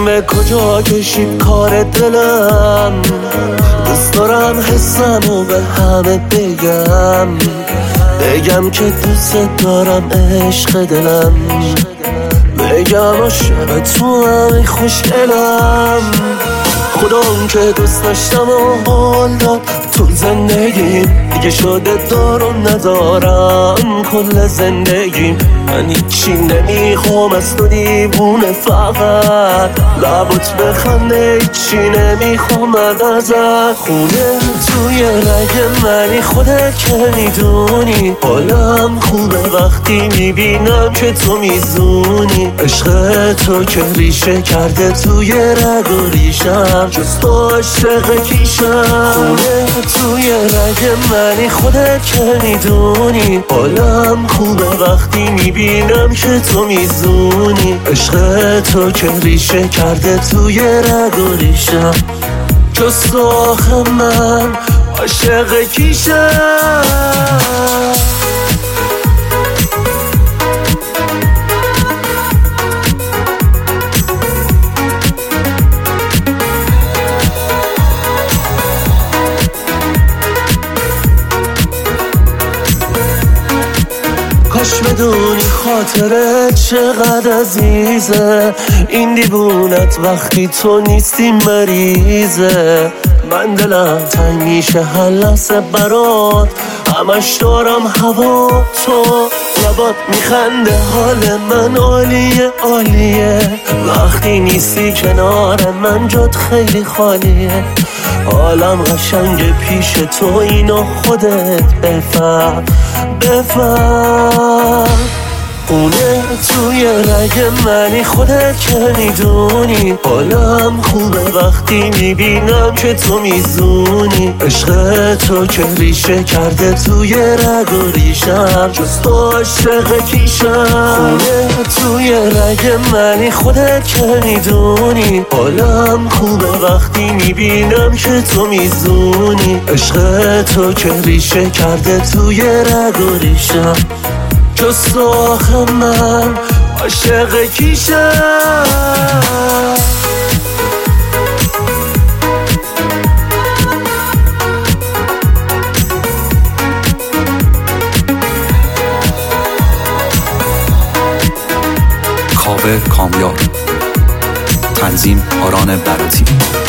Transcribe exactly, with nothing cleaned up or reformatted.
به کجا کشید کار دلم، دوست دارم حسمو به همه بگم، بگم که دوست دارم عشق دلم، بگم عاشق تو همه خوشگلم. خدا اون که دوست داشتم و حال داد تو زندگیم، دیگه شده دارم ندارم کل زندگیم. من هیچی نمیخوام از تو دیوونه، فقط لبات بخنده، هیچی نمیخوام ازت. خونه توی رگ منی، خودت که میدونی حالم خوبه وقتی میبینم که تو میزونی. عشق تو که ریشه کرده توی رگ و ریشم، جز تو عاشق کیشم. خونه توی رگ منی، خودت که میدونی حالم خوبه وقتی میبینم که تو میزونی. عشق تو که ریشه کرده توی رگ و ریشم، جز تو آخه من عاشق کیشم. کاش بدونی خاطره چقدر عزیزه، این دیوونت وقتی تو نیستی مریضه. من دلم تنگ میشه هر لحظه برات، همش دارم هوا تو، لبات میخنده حال من عالیه عالیه. وقتی نیستی کنار من جات خیلی خالیه، حالم قشنگ پیش تو، اینو خودت بفهم بفهم. خونه توی رگ منی، خودت که میدونی حالم خوبه وقتی میبینم که تو میزونی. عشق تو که ریشه کرده توی رگ و ریشم، جز تو عاشق کیشم. خونه توی رگ منی، خودت که میدونی حالم خوبه وقتی میبینم که تو میزونی. عشق تو که ریشه کرده توی رگ و ریشم، جز تو آخه من عاشق کیشم. کاوه کامیار، تنظیم آران براتی.